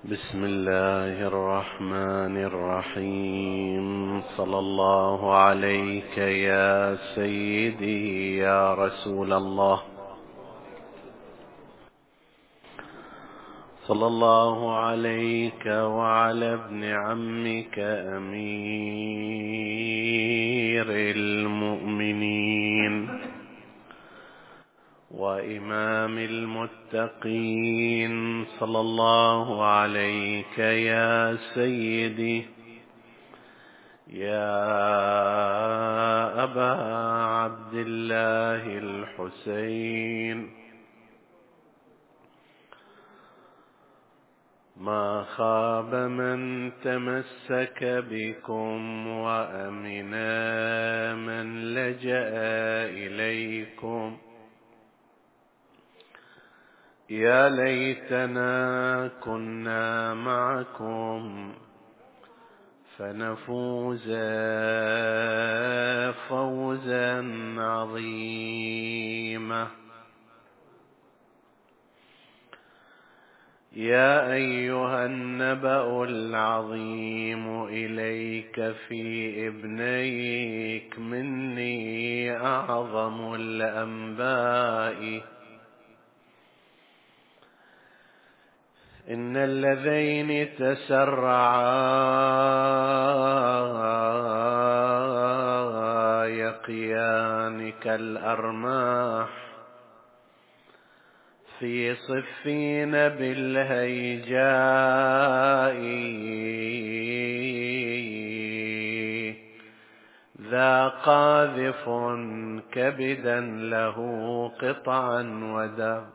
بسم الله الرحمن الرحيم. صلى الله عليك يا سيدي يا رسول الله، صلى الله عليك وعلى ابن عمك أمير المؤمنين وإمام المتقين، صلى الله عليك يا سيدي يا أبا عبد الله الحسين. ما خاب من تمسك بكم وأمنا من لجأ إليكم. يا ليتنا كنا معكم فنفوز فوزا عظيما. يا أيها النبأ العظيم إليك في ابنيك مني أعظم الأنباء. إن اللذين تسرعا يقيان كالأرماح في صفين بالهيجاء، ذا قاذف كبدا له قطعا ودا.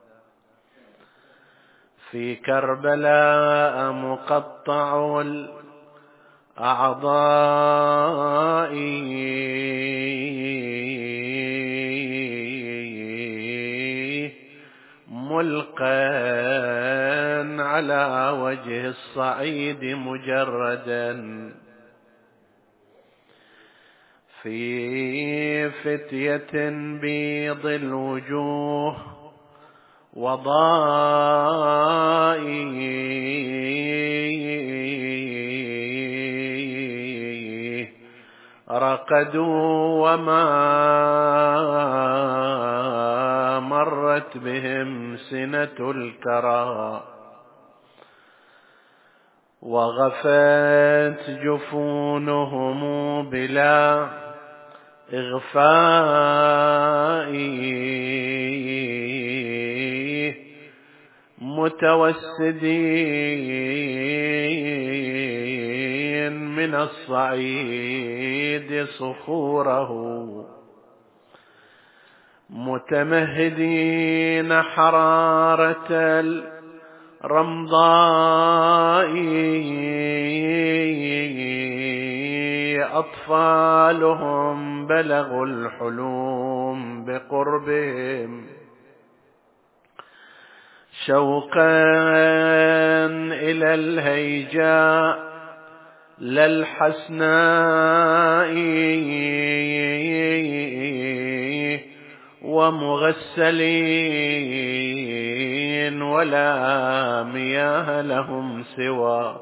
في كربلاء مقطع الأعضاء ملقى على وجه الصعيد مجردا. في فتية بيض الوجوه وضائي رقدوا وما مرت بهم سنة الكرى، وغفت جفونهم بلا إغفاء متوسدين من الصعيد صخوره، متمهدين حرارة الرمضاء. أطفالهم بلغوا الحلوم بقربهم شوقا إلى الهيجاء للحسناء، ومغسلين ولا مياه لهم سوى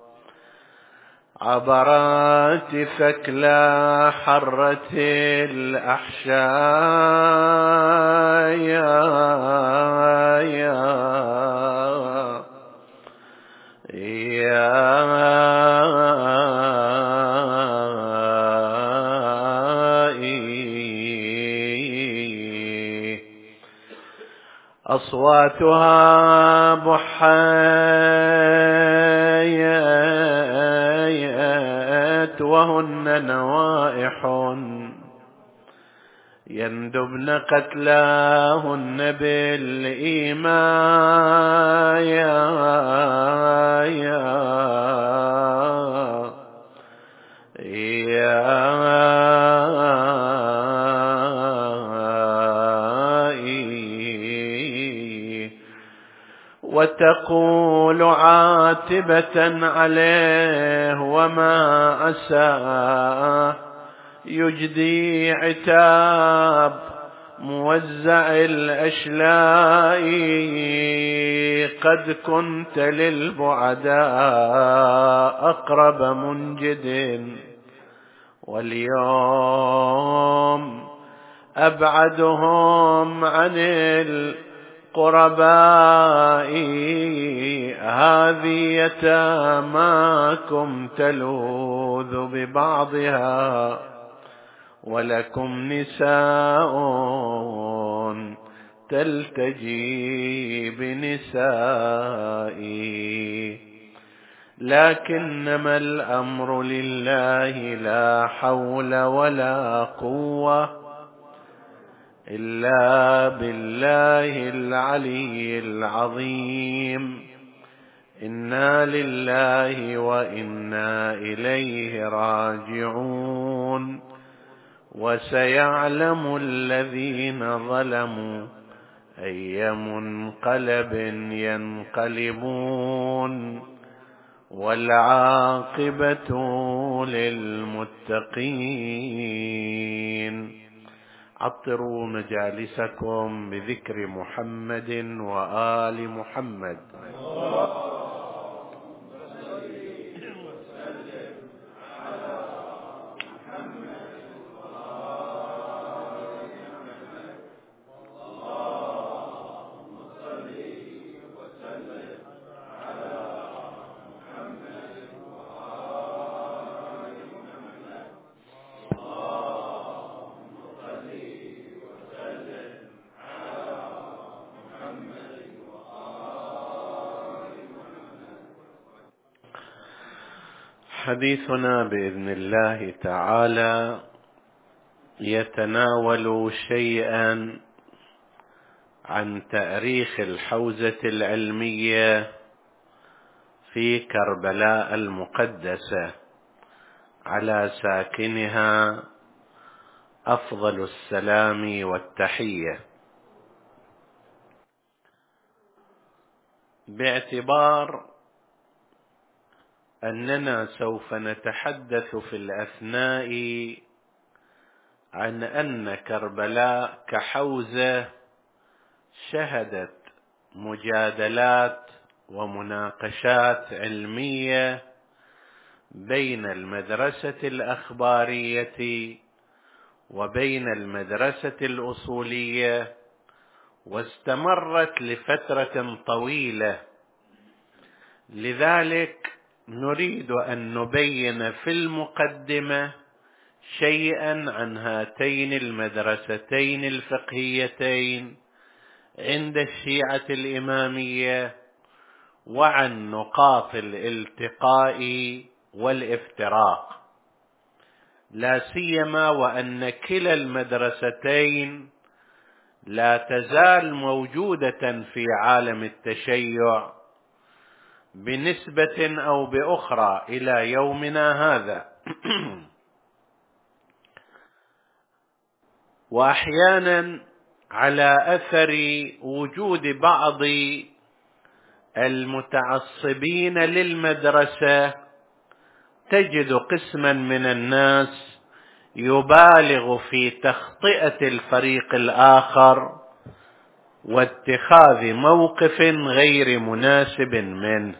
عبرات ثكلى حرة الأحشاء. أصواتها بحيات وهن نوائح يندبن قتلاهن وتقول عاتبة عليه وما أساء يجدي عتاب موزع الأشلاء قد كنت للبعداء أقرب منجد، واليوم أبعدهم عن القرباء. هذه يتاماكم تلوذ ببعضها، ولكم نساء تلتجي بنسائي. لكنما الأمر لله، لا حول ولا قوة إلا بالله العلي العظيم. إنا لله وإنا إليه راجعون. وسيعلم الذين ظلموا أي منقلب ينقلبون، والعاقبة للمتقين. عطروا مجالسكم بذكر محمد وآل محمد. حديثنا بإذن الله تعالى يتناول شيئا عن تأريخ الحوزة العلمية في كربلاء المقدسة، على ساكنها أفضل السلام والتحية. باعتبار أننا سوف نتحدث في الأثناء عن أن كربلاء كحوزة شهدت مجادلات ومناقشات علمية بين المدرسة الأخبارية وبين المدرسة الأصولية، واستمرت لفترة طويلة. لذلك نريد أن نبين في المقدمة شيئا عن هاتين المدرستين الفقهيتين عند الشيعة الإمامية، وعن نقاط الالتقاء والافتراق، لا سيما وأن كلا المدرستين لا تزال موجودة في عالم التشيع بنسبة أو بأخرى إلى يومنا هذا. وأحيانا على أثر وجود بعض المتعصبين للمدرسة تجد قسما من الناس يبالغ في تخطئة الفريق الآخر واتخاذ موقف غير مناسب منه.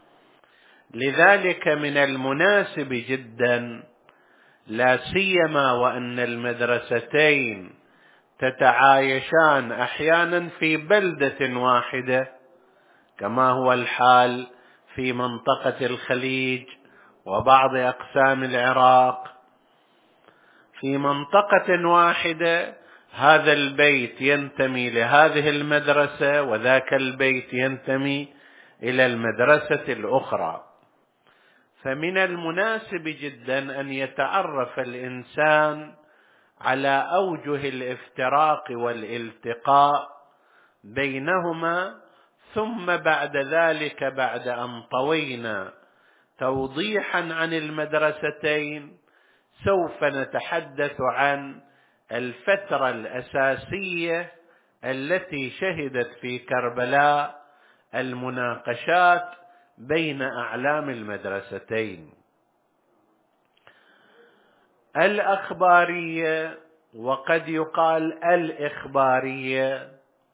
لذلك من المناسب جدا، لا سيما وأن المدرستين تتعايشان أحيانا في بلدة واحدة كما هو الحال في منطقة الخليج وبعض أقسام العراق، في منطقة واحدة هذا البيت ينتمي لهذه المدرسة وذاك البيت ينتمي إلى المدرسة الأخرى. فمن المناسب جدا أن يتعرف الإنسان على أوجه الافتراق والالتقاء بينهما، ثم بعد ذلك بعد أن طوينا توضيحا عن المدرستين سوف نتحدث عن الفترة الأساسية التي شهدت في كربلاء المناقشات بين أعلام المدرستين. الأخبارية وقد يقال الإخبارية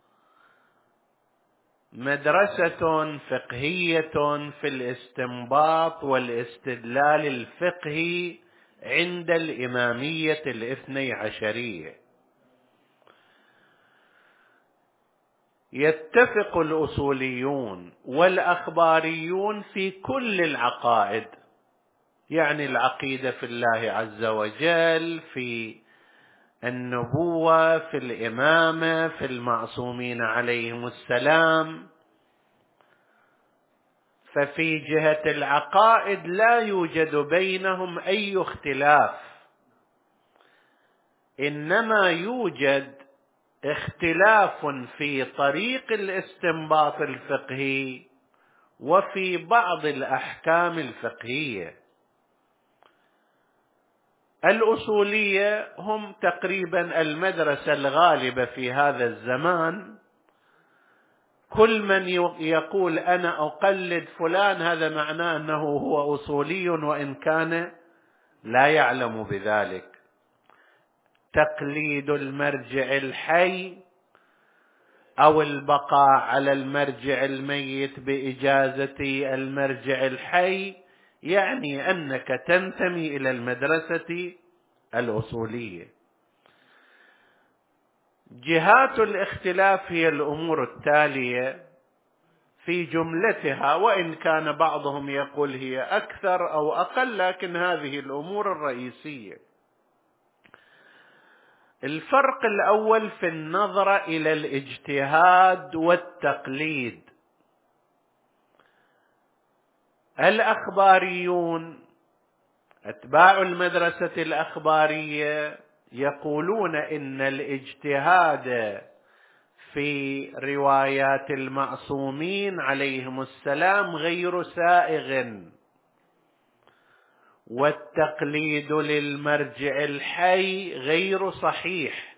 مدرسة فقهية في الاستنباط والاستدلال الفقهي عند الإمامية الاثني عشرية. يتفق الأصوليون والأخباريون في كل العقائد، يعني العقيدة في الله عز وجل، في النبوة، في الإمامة، في المعصومين عليهم السلام. ففي جهة العقائد لا يوجد بينهم أي اختلاف، إنما يوجد اختلاف في طريق الاستنباط الفقهي وفي بعض الأحكام الفقهية. الأصولية هم تقريبا المدرسة الغالبة في هذا الزمان. كل من يقول أنا أقلد فلان هذا معناه أنه هو أصولي وإن كان لا يعلم بذلك. تقليد المرجع الحي أو البقاء على المرجع الميت بإجازة المرجع الحي يعني أنك تنتمي إلى المدرسة الأصولية. جهات الاختلاف هي الأمور التالية في جملتها، وإن كان بعضهم يقول هي أكثر أو أقل، لكن هذه الأمور الرئيسية. الفرق الأول في النظرة إلى الاجتهاد والتقليد. الأخباريون أتباع المدرسة الأخبارية يقولون إن الاجتهاد في روايات المعصومين عليهم السلام غير سائغ، والتقليد للمرجع الحي غير صحيح،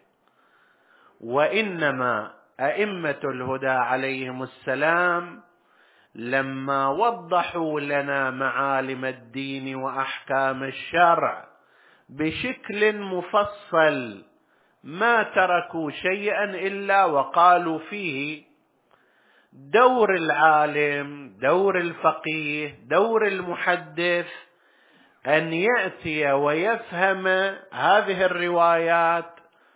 وإنما أئمة الهدى عليهم السلام لما وضحوا لنا معالم الدين وأحكام الشرع بشكل مفصل ما تركوا شيئا إلا وقالوا فيه دور العالم، دور الفقيه، دور المحدث أن يأتي ويفهم هذه الروايات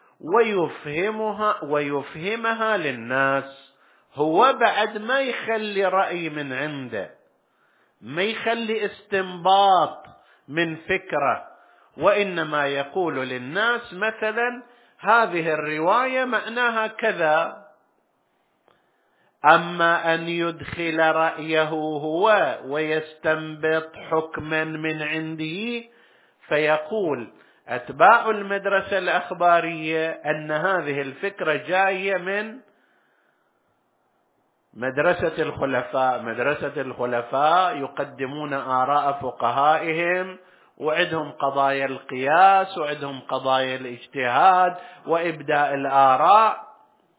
ويفهمها للناس. هو بعد ما يخلي رأي من عنده، ما يخلي استنباط من فكرة، وإنما يقول للناس مثلا هذه الرواية معناها كذا. أما أن يدخل رأيه هو ويستنبط حكما من عنده، فيقول أتباع المدرسة الأخبارية أن هذه الفكرة جاية من مدرسة الخلفاء. مدرسة الخلفاء يقدمون آراء فقهائهم، وعندهم قضايا القياس، وعندهم قضايا الاجتهاد وإبداء الآراء.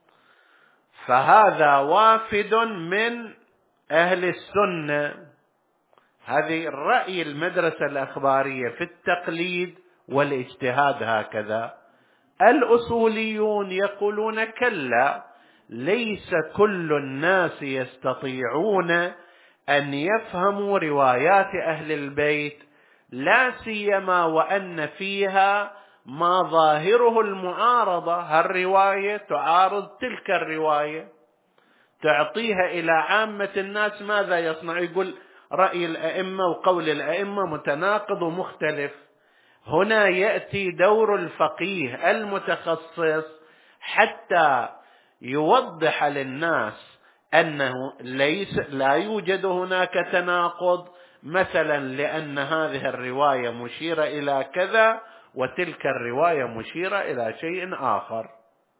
فهذا وافد من أهل السنة. هذه الرأي المدرسة الأخبارية في التقليد والاجتهاد هكذا. الأصوليون يقولون كلا، ليس كل الناس يستطيعون أن يفهموا روايات أهل البيت، لا سيما وأن فيها ما ظاهره المعارضة. هالرواية تعارض تلك الرواية، تعطيها إلى عامة الناس ماذا يصنع؟ يقول رأي الأئمة وقول الأئمة متناقض ومختلف. هنا يأتي دور الفقيه المتخصص حتى يوضح للناس أنه لا يوجد هناك تناقض، مثلا لأن هذه الرواية مشيرة إلى كذا وتلك الرواية مشيرة إلى شيء آخر.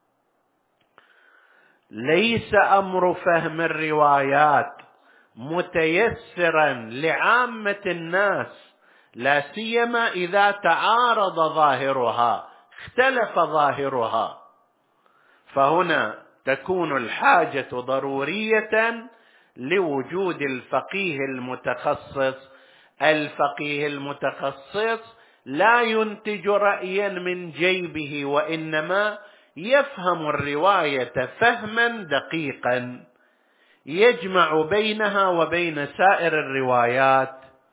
ليس أمر فهم الروايات متيسرا لعامة الناس، لا سيما إذا تعارض ظاهرها، اختلف ظاهرها، فهنا تكون الحاجة ضرورية لوجود الفقيه المتخصص. الفقيه المتخصص لا ينتج رأيا من جيبه، وإنما يفهم الرواية فهما دقيقا يجمع بينها وبين سائر الروايات.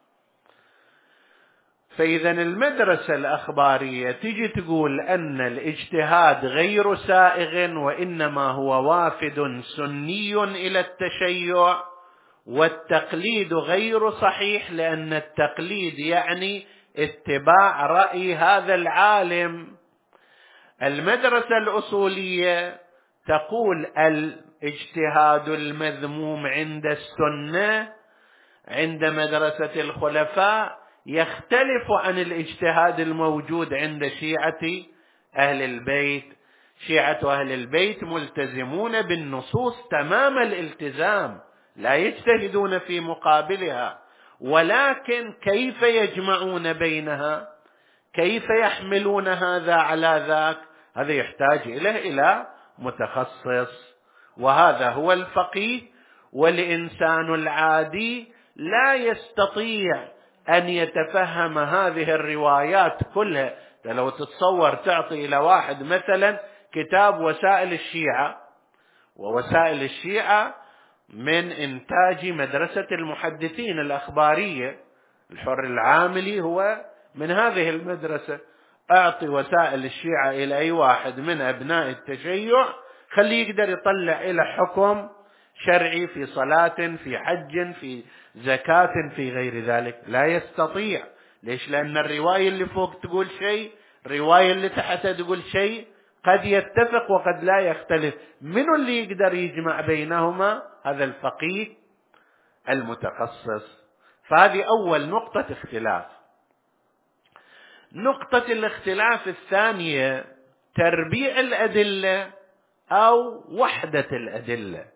فإذا المدرسة الأخبارية تجي تقول أن الاجتهاد غير سائغ، وإنما هو وافد سني إلى التشيع، والتقليد غير صحيح، لأن التقليد يعني اتباع رأي هذا العالم. المدرسة الأصولية تقول الاجتهاد المذموم عند السنة عند مدرسة الخلفاء يختلف عن الاجتهاد الموجود عند شيعة أهل البيت. شيعة أهل البيت ملتزمون بالنصوص تمام الالتزام، لا يجتهدون في مقابلها، ولكن كيف يجمعون بينها؟ كيف يحملون هذا على ذاك؟ هذا يحتاج إلى متخصص، وهذا هو الفقيه. والإنسان العادي لا يستطيع أن يتفهم هذه الروايات كلها. لو تتصور تعطي إلى واحد مثلا كتاب وسائل الشيعة، ووسائل الشيعة من إنتاج مدرسة المحدثين الأخبارية، الحر العاملي هو من هذه المدرسة. أعطي وسائل الشيعة إلى أي واحد من أبناء التشيع، خليه يقدر يطلع إلى حكم شرعي في صلاة، في حج، في زكاة، في غير ذلك. لا يستطيع. ليش؟ لأن الرواية اللي فوق تقول شيء، الرواية اللي تحت تقول شيء، قد يتفق وقد لا يختلف. من اللي يقدر يجمع بينهما؟ هذا الفقيه المتخصص. فهذه أول نقطة اختلاف. نقطة الاختلاف الثانية تربيع الأدلة أو وحدة الأدلة.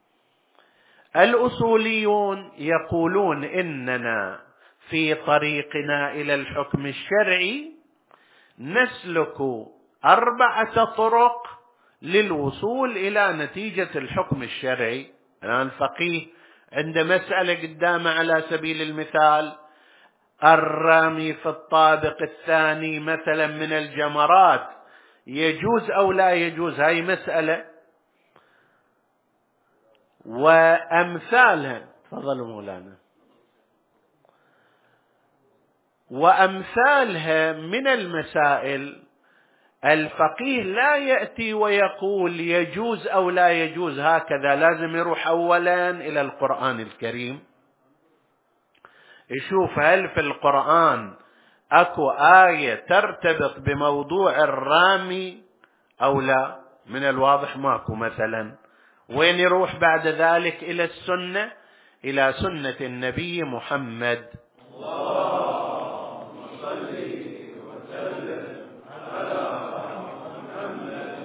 الأصوليون يقولون إننا في طريقنا إلى الحكم الشرعي نسلك 4 طرق للوصول إلى نتيجة الحكم الشرعي. الآن الفقيه عند مسألة قدامه على سبيل المثال، الرامي في الطابق الثاني مثلا من الجمرات يجوز أو لا يجوز، هاي مسألة. وأمثالها، تفضلوا مولانا، وأمثالها من المسائل الفقيه لا يأتي ويقول يجوز أو لا يجوز هكذا، لازم يروح أولا إلى القرآن الكريم، يشوف هل في القرآن أكو آية ترتبط بموضوع الرامي أو لا. من الواضح ماكو مثلا. وين يروح بعد ذلك؟ إلى السنة، إلى سنة النبي محمد. اللهم صل وسلم على محمد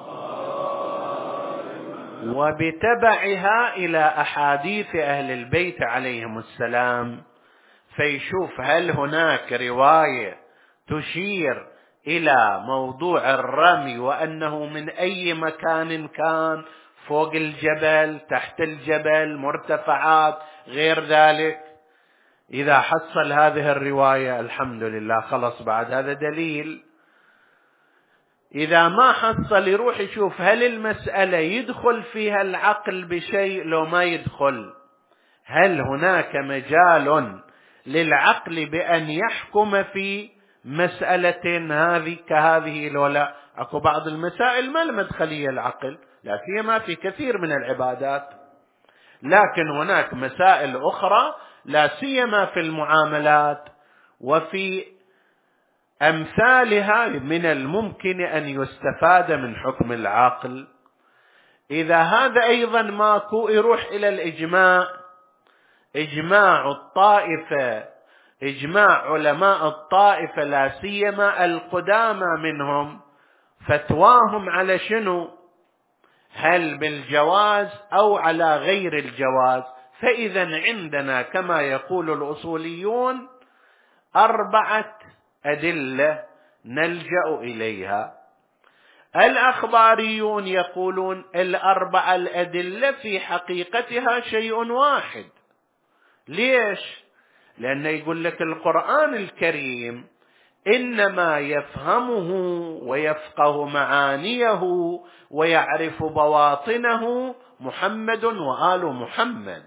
وبتبعها إلى أحاديث أهل البيت عليهم السلام، فيشوف هل هناك رواية تشير إلى موضوع الرمي، وأنه من أي مكان كان، فوق الجبل، تحت الجبل، مرتفعات، غير ذلك. إذا حصل هذه الرواية الحمد لله، خلص بعد هذا دليل. إذا ما حصل يروح يشوف هل المسألة يدخل فيها العقل بشيء لو ما يدخل، هل هناك مجال للعقل بأن يحكم في مسألة هذه كهذه لو لا. أكو بعض المسائل ما المدخلية العقل، لا سيما في كثير من العبادات، لكن هناك مسائل أخرى لا سيما في المعاملات وفي أمثالها من الممكن أن يستفاد من حكم العقل. إذا هذا أيضا ماكو يروح إلى الإجماع، إجماع الطائفة، إجماع علماء الطائفة لا سيما القدامى منهم، فتواهم على شنو؟ هل بالجواز أو على غير الجواز. فإذا عندنا كما يقول الأصوليون 4 أدلة نلجأ إليها. الأخباريون يقولون 4 الأدلة في حقيقتها شيء واحد. ليش؟ لأنه يقول لك القرآن الكريم إنما يفهمه ويفقه معانيه ويعرف بواطنه محمد وآل محمد.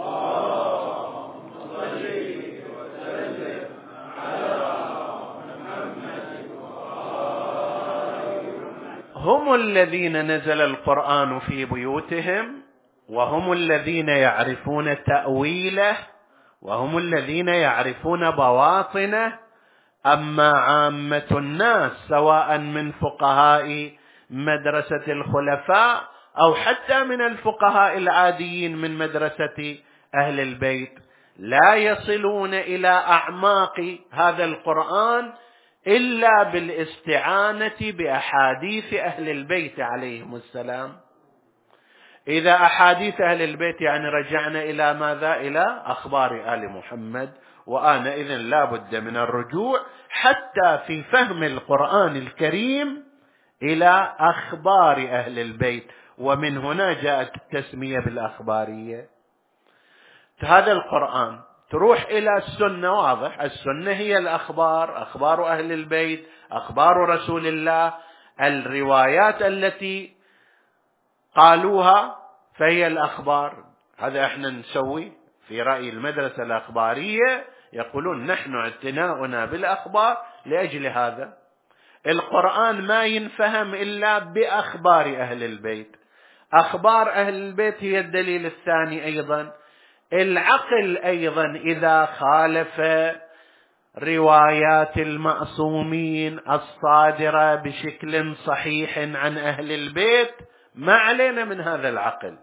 هم الذين نزل القرآن في بيوتهم، وهم الذين يعرفون تأويله، وهم الذين يعرفون بواطنه. أما عامة الناس سواء من فقهاء مدرسة الخلفاء أو حتى من الفقهاء العاديين من مدرسة أهل البيت لا يصلون إلى أعماق هذا القرآن إلا بالاستعانة بأحاديث أهل البيت عليهم السلام. إذا أحاديث أهل البيت يعني رجعنا إلى ماذا؟ إلى أخبار آل محمد، وآنئذ لا بد من الرجوع حتى في فهم القرآن الكريم إلى أخبار أهل البيت، ومن هنا جاءت التسمية بالأخبارية. هذا القرآن تروح إلى السنة، واضح السنة هي الأخبار، أخبار أهل البيت، أخبار رسول الله، الروايات التي قالوها فهي الأخبار. هذا احنا نسوي في رأي المدرسة الأخبارية، يقولون نحن اعتناؤنا بالأخبار لأجل هذا. القرآن ما ينفهم إلا بأخبار أهل البيت. أخبار أهل البيت هي الدليل الثاني. أيضا العقل أيضا إذا خالف روايات المعصومين الصادرة بشكل صحيح عن أهل البيت ما علينا من هذا العقل.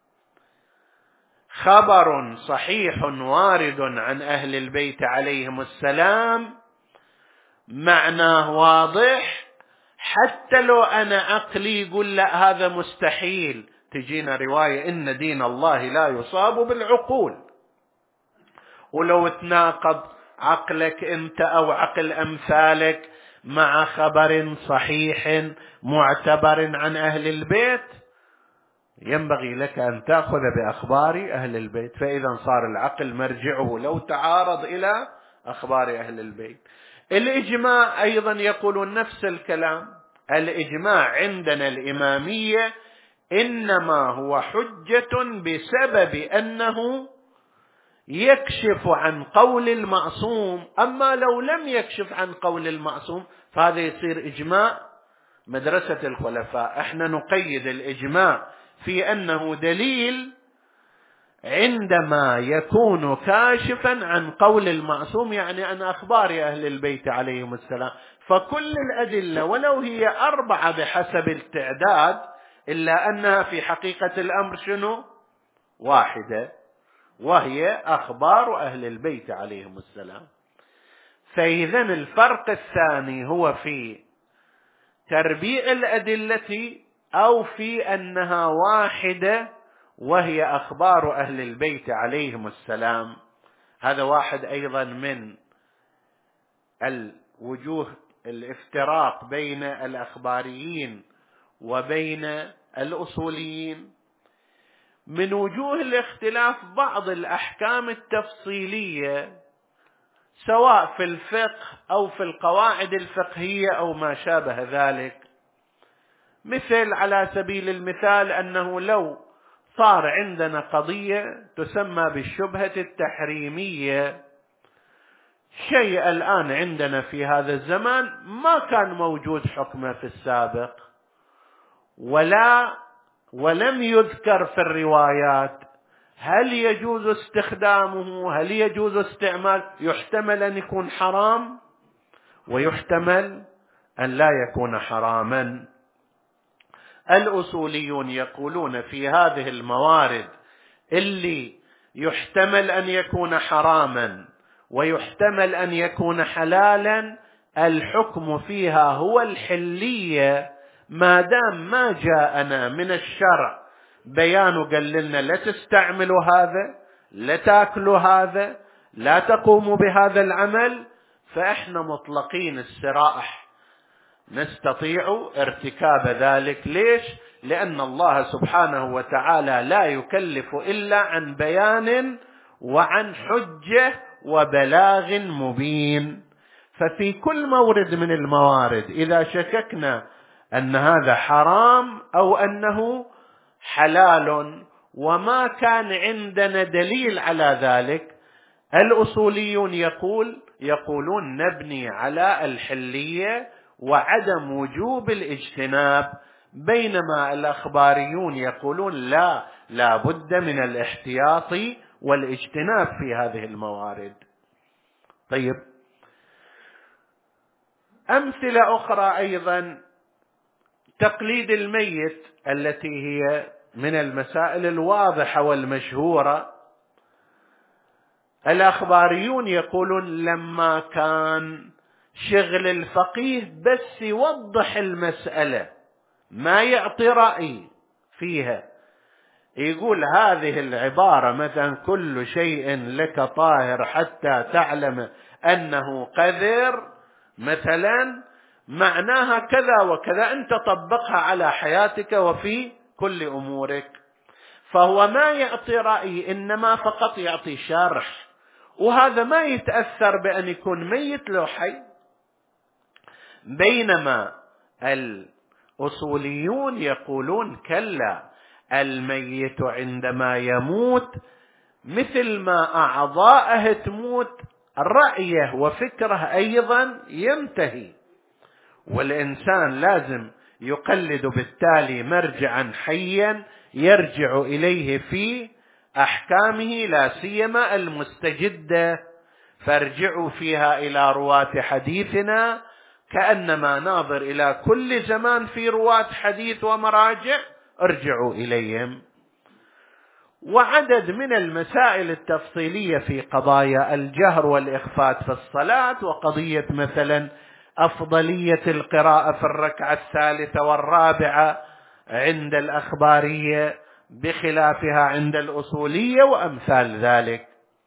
خبر صحيح وارد عن أهل البيت عليهم السلام معناه واضح، حتى لو أنا عقلي يقول لا هذا مستحيل. تجينا رواية إن دين الله لا يصاب بالعقول، ولو تناقض عقلك أنت أو عقل أمثالك مع خبر صحيح معتبر عن أهل البيت ينبغي لك أن تأخذ بأخبار أهل البيت. فإذا صار العقل مرجعه لو تعارض إلى أخبار أهل البيت. الإجماع أيضا يقولون نفس الكلام. الإجماع عندنا الإمامية إنما هو حجة بسبب أنه يكشف عن قول المعصوم، أما لو لم يكشف عن قول المعصوم فهذا يصير إجماع مدرسة الخلفاء. احنا نقيد الإجماع في أنه دليل عندما يكون كاشفا عن قول المعصوم، يعني عن أخبار أهل البيت عليهم السلام. فكل الأدلة ولو هي 4 بحسب التعداد إلا أنها في حقيقة الأمر شنو؟ واحدة، وهي أخبار أهل البيت عليهم السلام. فإذا الفرق الثاني هو في تربيع الأدلة أو في أنها واحدة وهي أخبار أهل البيت عليهم السلام. هذا واحد أيضا من الوجوه الافتراق بين الأخباريين وبين الأصوليين. من وجوه الاختلاف بعض الأحكام التفصيلية سواء في الفقه أو في القواعد الفقهية أو ما شابه ذلك. مثل على سبيل المثال أنه لو صار عندنا قضية تسمى بالشبهة التحريمية، شيء الآن عندنا في هذا الزمان ما كان موجود حكمه في السابق ولم يذكر في الروايات، هل يجوز استخدامه؟ هل يجوز استعمال؟ يحتمل أن يكون حرام ويحتمل أن لا يكون حراما. الأصوليون يقولون في هذه الموارد اللي يحتمل أن يكون حراما ويحتمل أن يكون حلالا، الحكم فيها هو الحلية، ما دام ما جاءنا من الشرع بيان قال لنا لا تستعملوا هذا، لا تأكلوا هذا، لا تقوموا بهذا العمل، فإحنا مطلقين السراح نستطيع ارتكاب ذلك. ليش؟ لأن الله سبحانه وتعالى لا يكلف إلا عن بيان وعن حجة وبلاغ مبين. ففي كل مورد من الموارد إذا شككنا أن هذا حرام أو أنه حلال وما كان عندنا دليل على ذلك، الأصوليون يقولون نبني على الحلية وعدم وجوب الاجتناب، بينما الأخباريون يقولون لا بد من الاحتياط والاجتناب في هذه الموارد. طيب، أمثلة أخرى أيضا، تقليد الميت التي هي من المسائل الواضحة والمشهورة. الأخباريون يقولون لما كان شغل الفقيه بس يوضح المسألة ما يعطي رأي فيها، يقول هذه العبارة مثلا كل شيء لك طاهر حتى تعلم أنه قذر مثلا معناها كذا وكذا، أنت طبقها على حياتك وفي كل أمورك. فهو ما يعطي رأي، إنما فقط يعطي شرح، وهذا ما يتأثر بأن يكون ميت لو حي. بينما الأصوليون يقولون كلا، الميت عندما يموت مثل ما أعضاءه تموت رأيه وفكره أيضا ينتهي، والإنسان لازم يقلد بالتالي مرجعا حيا يرجع إليه في أحكامه، لا سيما المستجدة، فارجعوا فيها إلى رواة حديثنا كأنما ناظر إلى كل زمان في رواة حديث ومراجع، ارجعوا إليهم. وعدد من المسائل التفصيلية في قضايا الجهر والإخفات في الصلاة، وقضية مثلا أفضلية القراءة في الركعة الثالثة والرابعة عند الأخبارية بخلافها عند الأصولية وأمثال ذلك.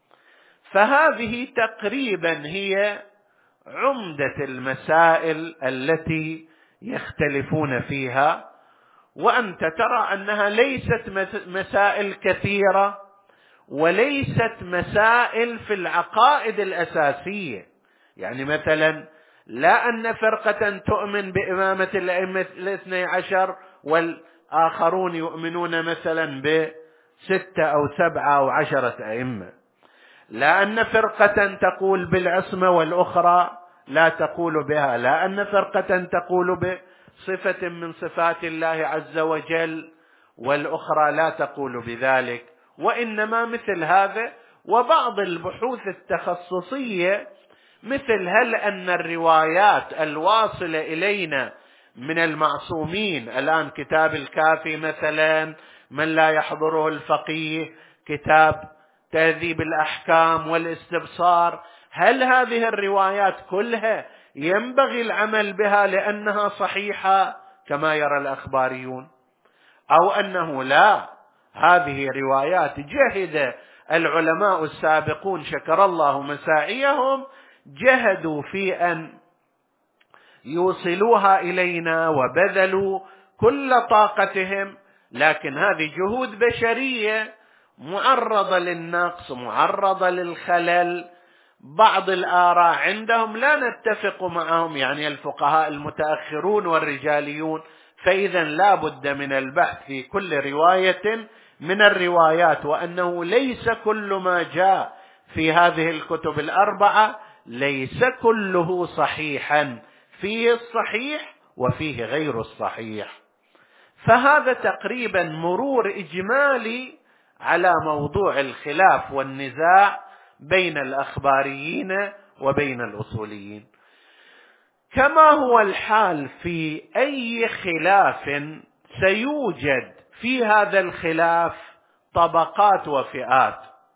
فهذه تقريبا هي عمدة المسائل التي يختلفون فيها، وأنت ترى أنها ليست مسائل كثيرة وليست مسائل في العقائد الأساسية. يعني مثلا لا أن فرقة تؤمن بإمامة الأئمة الاثني عشر والآخرون يؤمنون مثلا ب6 أو 7 أو 10 أئمة، لا أن فرقة تقول بالعصمة والأخرى لا تقول بها، لا أن فرقة تقول بصفة من صفات الله عز وجل والأخرى لا تقول بذلك. وإنما مثل هذا وبعض البحوث التخصصية، مثل هل أن الروايات الواصلة إلينا من المعصومين، الآن كتاب الكافي مثلا من لا يحضره الفقيه، كتاب تهذيب الأحكام والاستبصار، هل هذه الروايات كلها ينبغي العمل بها لأنها صحيحة كما يرى الأخباريون، أو أنه لا، هذه روايات جهد العلماء السابقون شكر الله مساعيهم جهدوا في أن يوصلوها إلينا وبذلوا كل طاقتهم، لكن هذه جهود بشرية معرضة للنقص، معرضة للخلل. بعض الآراء عندهم لا نتفق معهم، يعني الفقهاء المتأخرون والرجاليون، فإذا لا بد من البحث في كل رواية من الروايات، وأنه ليس كل ما جاء في هذه الكتب الأربعة ليس كله صحيحا، فيه الصحيح وفيه غير الصحيح. فهذا تقريبا مرور إجمالي على موضوع الخلاف والنزاع بين الأخباريين وبين الأصوليين. كما هو الحال في أي خلاف سيوجد في هذا الخلاف طبقات وفئات،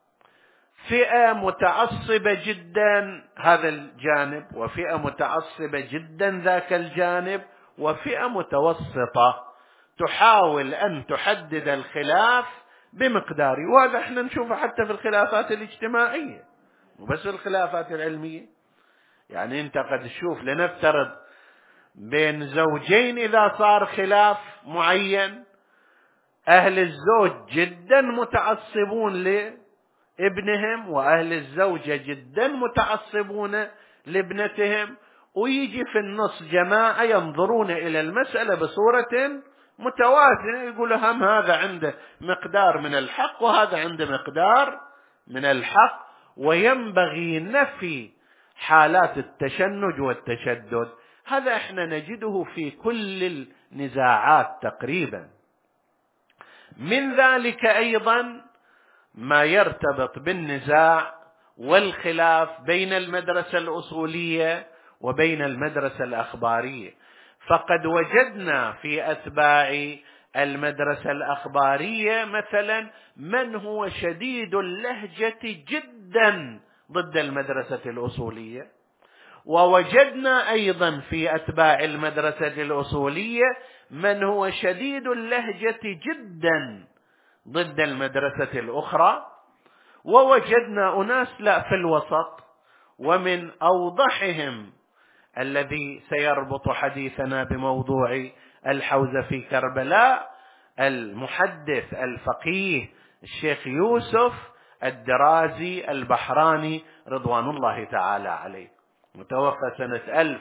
فئة متعصبة جدا هذا الجانب، وفئة متعصبة جدا ذاك الجانب، وفئة متوسطة تحاول أن تحدد الخلاف بمقداره. وهذا احنا نشوفه حتى في الخلافات الاجتماعية وبس في الخلافات العلمية. يعني انت قد تشوف لنفترض بين زوجين إذا صار خلاف معين، أهل الزوج جدا متعصبون لابنهم، وأهل الزوجة جدا متعصبون لابنتهم، ويجي في النص جماعة ينظرون إلى المسألة بصورة متوازنة، يقول هم هذا عنده مقدار من الحق وهذا عنده مقدار من الحق، وينبغي نفي حالات التشنج والتشدد. هذا احنا نجده في كل النزاعات تقريبا. من ذلك أيضا ما يرتبط بالنزاع والخلاف بين المدرسة الأصولية وبين المدرسة الأخبارية. فقد وجدنا في أتباع المدرسة الأخبارية مثلا من هو شديد اللهجة جدا ضد المدرسة الأصولية، ووجدنا أيضا في أتباع المدرسة الأصولية من هو شديد اللهجة جدا ضد المدرسة الأخرى، ووجدنا أناس لا في الوسط. ومن أوضحهم الذي سيربط حديثنا بموضوع الحوزة في كربلاء المحدث الفقيه الشيخ يوسف الدرازي البحراني رضوان الله تعالى عليه، متوفى سنة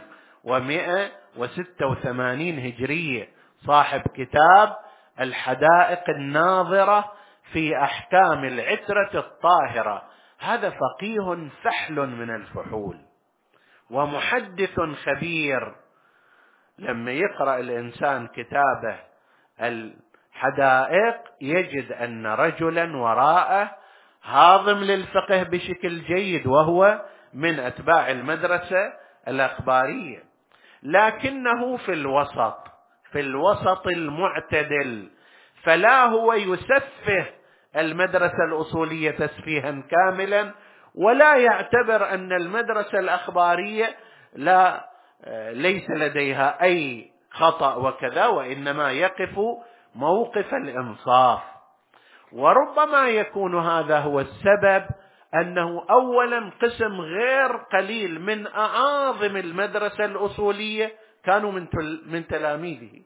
1186 هجرية، صاحب كتاب الحدائق الناظرة في أحكام العترة الطاهرة. هذا فقيه فحل من الفحول ومحدث خبير. لما يقرأ الإنسان كتابه الحدائق يجد أن رجلا وراءه هاضم للفقه بشكل جيد، وهو من أتباع المدرسة الأخبارية، لكنه في الوسط المعتدل. فلا هو يسفه المدرسة الأصولية تسفيها كاملا، ولا يعتبر أن المدرسة الأخبارية ليس لديها أي خطأ وكذا، وإنما يقف موقف الإنصاف. وربما يكون هذا هو السبب أنه أولا قسم غير قليل من أعاظم المدرسة الأصولية كانوا من تلاميذه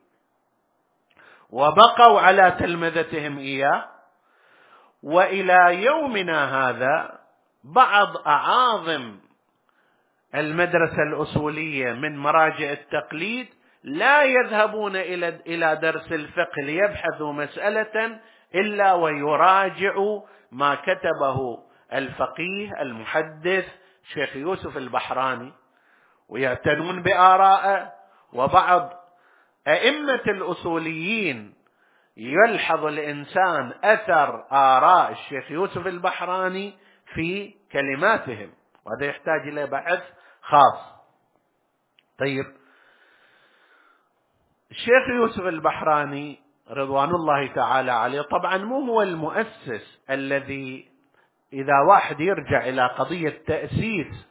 وبقوا على تلمذتهم إياه، وإلى يومنا هذا بعض أعاظم المدرسة الأصولية من مراجع التقليد لا يذهبون إلى درس الفقه ليبحثوا مسألة إلا ويراجعوا ما كتبه الفقيه المحدث شيخ يوسف البحراني ويعتنون بآرائه. وبعض أئمة الأصوليين يلحظ الإنسان أثر آراء الشيخ يوسف البحراني في كلماتهم، وهذا يحتاج إلى بحث خاص. طيب، الشيخ يوسف البحراني رضوان الله تعالى عليه طبعا مو هو المؤسس الذي، إذا واحد يرجع إلى قضية تأسيس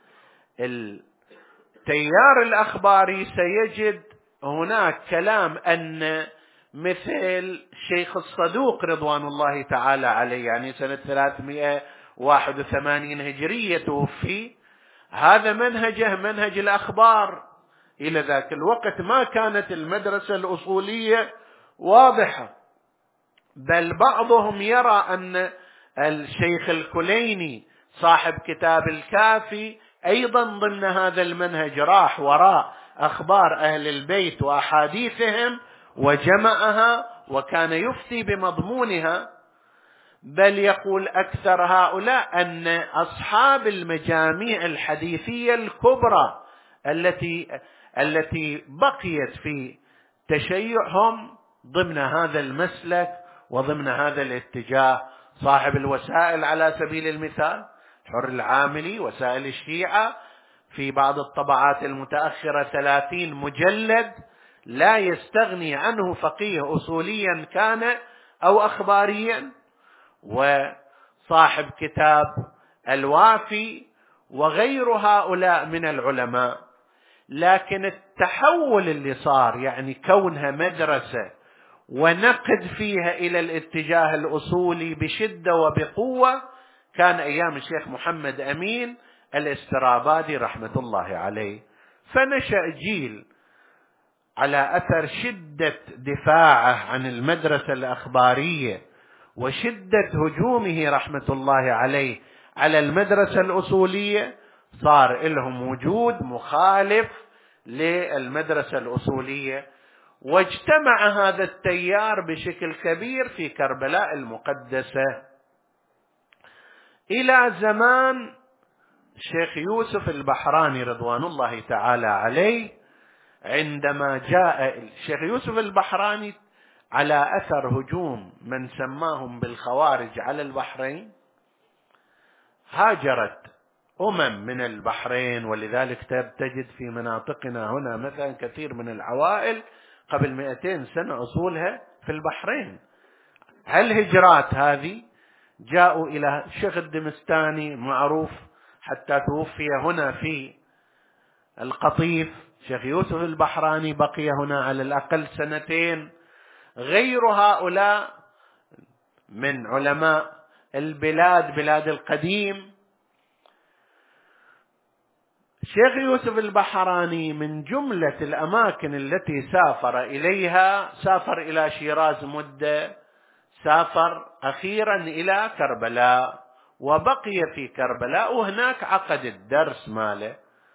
التيار الأخباري سيجد هناك كلام أن مثل شيخ الصدوق رضوان الله تعالى عليه، يعني سنة 381 هجرية توفي، هذا منهجه منهج الأخبار. إلى ذاك الوقت ما كانت المدرسة الأصولية واضحة، بل بعضهم يرى أن الشيخ الكليني صاحب كتاب الكافي أيضا ضمن هذا المنهج راح وراء أخبار أهل البيت وأحاديثهم وجمعها وكان يفتي بمضمونها. بل يقول أكثر هؤلاء أن أصحاب المجاميع الحديثية الكبرى التي بقيت في تشيعهم ضمن هذا المسلك وضمن هذا الاتجاه، صاحب الوسائل على سبيل المثال حر العاملي، وسائل الشيعة في بعض الطبعات المتأخرة 30 مجلد لا يستغني عنه فقيه أصوليا كان أو أخباريا، وصاحب كتاب الوافي وغير هؤلاء من العلماء. لكن التحول اللي صار، يعني كونها مدرسة ونقد فيها إلى الاتجاه الأصولي بشدة وبقوة، كان أيام الشيخ محمد أمين الاسترابادي رحمة الله عليه. فنشأ جيل على أثر شدة دفاعه عن المدرسة الأخبارية وشدة هجومه رحمة الله عليه على المدرسة الأصولية، صار لهم وجود مخالف للمدرسة الأصولية، واجتمع هذا التيار بشكل كبير في كربلاء المقدسة إلى زمان الشيخ يوسف البحراني رضوان الله تعالى عليه. عندما جاء الشيخ يوسف البحراني على أثر هجوم من سماهم بالخوارج على البحرين، هاجرت من البحرين، ولذلك تجد في مناطقنا هنا مثلا كثير من العوائل قبل 200 سنة أصولها في البحرين. هالهجرات هذه جاءوا إلى الشيخ الدمستاني معروف حتى توفي هنا في القطيف. شيخ يوسف البحراني بقي هنا على الأقل 2 سنين. غير هؤلاء من علماء بلاد القديم. شيخ يوسف البحراني من جملة الأماكن التي سافر إليها، سافر إلى شيراز مدة، سافر أخيرا إلى كربلاء وبقي في كربلاء، وهناك عقد الدرس ماله.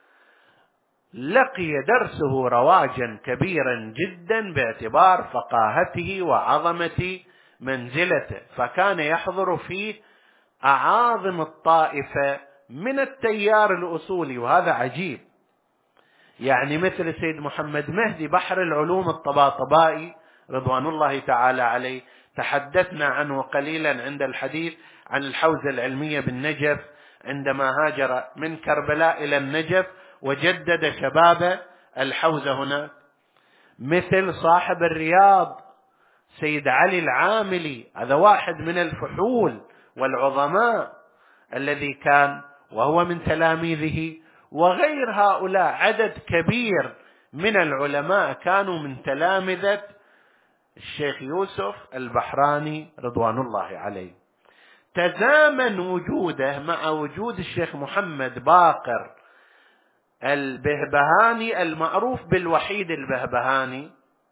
لقي درسه رواجا كبيرا جدا باعتبار فقاهته وعظمة منزلته، فكان يحضر فيه أعاظم الطائفة من التيار الأصولي، وهذا عجيب. يعني مثل سيد محمد مهدي بحر العلوم الطباطبائي رضوان الله تعالى عليه، تحدثنا عنه قليلا عند الحديث عن الحوزة العلمية بالنجف، عندما هاجر من كربلاء إلى النجف وجدد شباب الحوزة هناك. مثل صاحب الرياض سيد علي العاملي، هذا واحد من الفحول والعظماء الذي كان وهو من تلاميذه. وغير هؤلاء عدد كبير من العلماء كانوا من تلامذة الشيخ يوسف البحراني رضوان الله عليه. تزامن وجوده مع وجود الشيخ محمد باقر البهبهاني المعروف بالوحيد البهبهاني.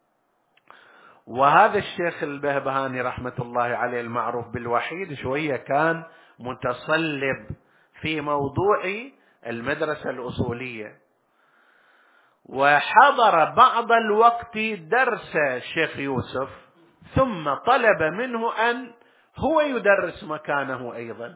وهذا الشيخ البهبهاني رحمة الله عليه المعروف بالوحيد شوية كان متصلب في موضوع المدرسة الأصولية، وحضر بعض الوقت درس الشيخ يوسف، ثم طلب منه أن هو يدرس مكانه أيضا.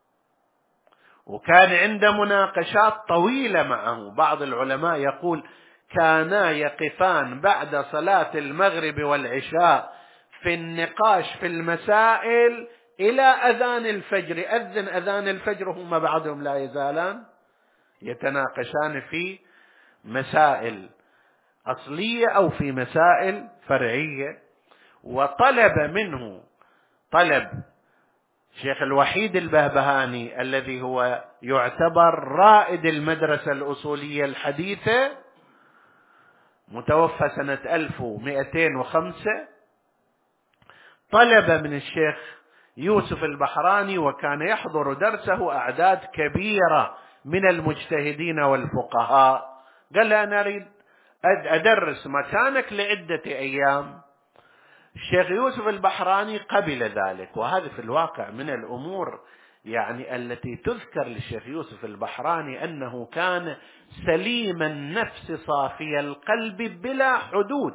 وكان عنده مناقشات طويلة معه. بعض العلماء يقول كانا يقفان بعد صلاة المغرب والعشاء في النقاش في المسائل إلى أذان الفجر. أذن أذان الفجر هم بعضهم لا يزالان يتناقشان في مسائل أصلية أو في مسائل فرعية. وطلب منه طلب الشيخ الوحيد البهبهاني الذي هو يعتبر رائد المدرسة الأصولية الحديثة، متوفى سنة 1205، طلب من الشيخ يوسف البحراني، وكان يحضر درسه أعداد كبيرة من المجتهدين والفقهاء، قال له أنا أريد أدرس مكانك لعدة أيام. الشيخ يوسف البحراني قبل ذلك. وهذا في الواقع من الأمور يعني التي تذكر للشيخ يوسف البحراني أنه كان سليم النفس صافي القلب بلا حدود.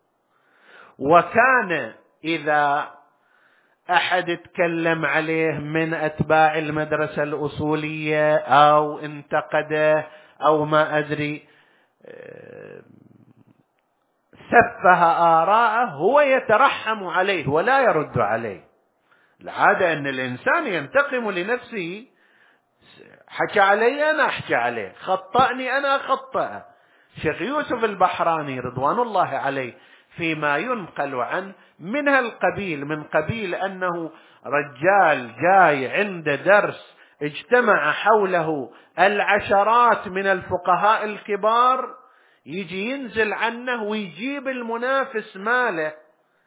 وكان إذا أحد تكلم عليه من أتباع المدرسة الأصولية أو انتقده أو ما أدري سفه آراءه، هو يترحم عليه ولا يرد عليه. العادة أن الإنسان ينتقم لنفسه، حكى علي أنا أحكي عليه، خطأني أنا أخطأه. شيخ يوسف البحراني رضوان الله عليه فيما ينقل عنه من هالقبيل، من قبيل أنه رجال جاي عند درس اجتمع حوله العشرات من الفقهاء الكبار، يجي ينزل عنه ويجيب المنافس ماله.